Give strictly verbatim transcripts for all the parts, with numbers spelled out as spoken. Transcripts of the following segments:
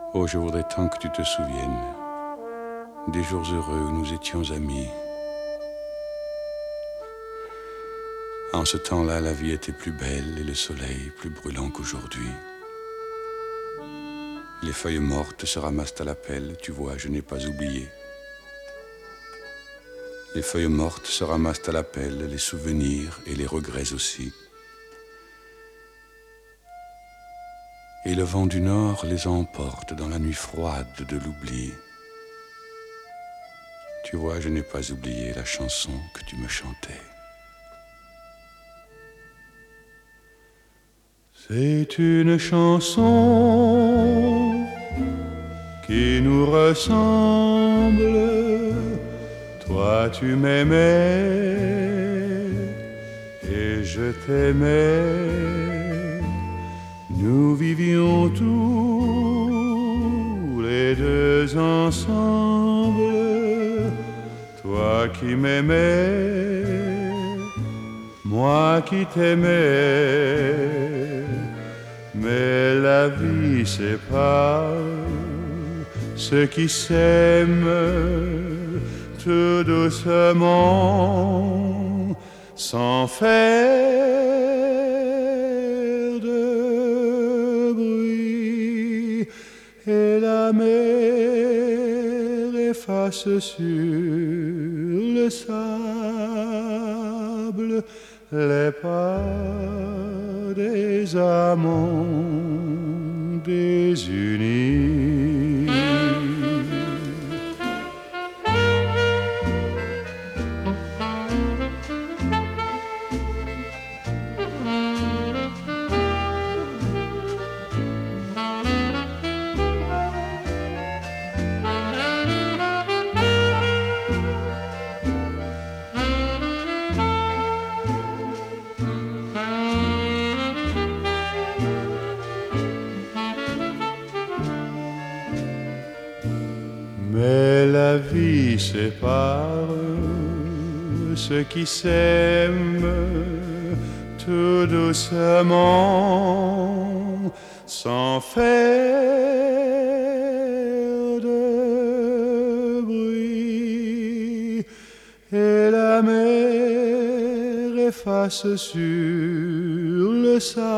Oh, je voudrais tant que tu te souviennes des jours heureux où nous étions amis. En ce temps-là, la vie était plus belle et le soleil plus brûlant qu'aujourd'hui. Les feuilles mortes se ramassent à la pelle, tu vois, je n'ai pas oublié. Les feuilles mortes se ramassent à la pelle, les souvenirs et les regrets aussi. Et le vent du nord les emporte dans la nuit froide de l'oubli. Tu vois, je n'ai pas oublié la chanson que tu me chantais. C'est une chanson qui nous ressemble. Toi tu m'aimais et je t'aimais. Nous vivions tous les deux ensemble. Toi qui m'aimais, moi qui t'aimais. Mais la vie sépare ceux qui s'aiment tout doucement, sans faire de bruit. Et la mer efface sur le sable les pas des amants désunis. Mais la vie sépare ceux qui s'aiment tout doucement, sans faire de bruit. Et la mer efface sur le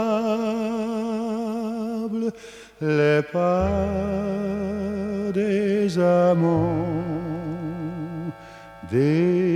sable les pas des amants, des